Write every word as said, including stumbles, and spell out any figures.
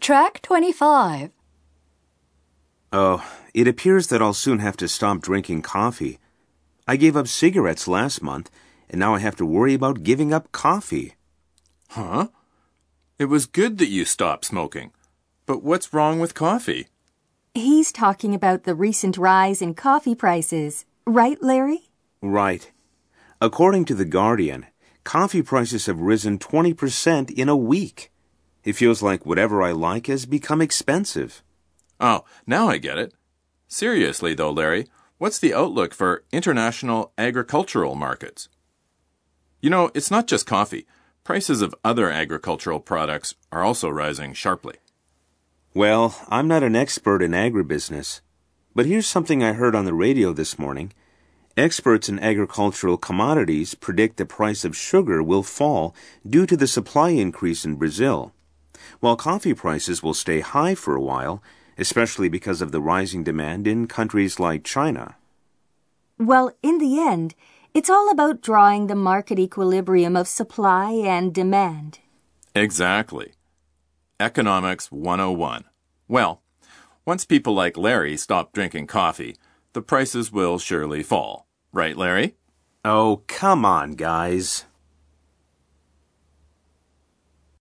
Track twenty-five. Oh, it appears that I'll soon have to stop drinking coffee. I gave up cigarettes last month, and now I have to worry about giving up coffee. Huh? It was good that you stopped smoking. But what's wrong with coffee? He's talking about the recent rise in coffee prices. Right, Larry? Right. According to The Guardian, coffee prices have risen twenty percent in a week. It feels like whatever I like has become expensive. Oh, now I get it. Seriously, though, Larry, what's the outlook for international agricultural markets? You know, it's not just coffee. Prices of other agricultural products are also rising sharply. Well, I'm not an expert in agribusiness, but here's something I heard on the radio this morning. Experts in agricultural commodities predict the price of sugar will fall due to the supply increase in Brazil, while coffee prices will stay high for a while, especially because of the rising demand in countries like China. Well, in the end, it's all about drawing the market equilibrium of supply and demand. Exactly. Economics one oh one. Well, once people like Larry stop drinking coffee, the prices will surely fall. Right, Larry? Oh, come on, guys.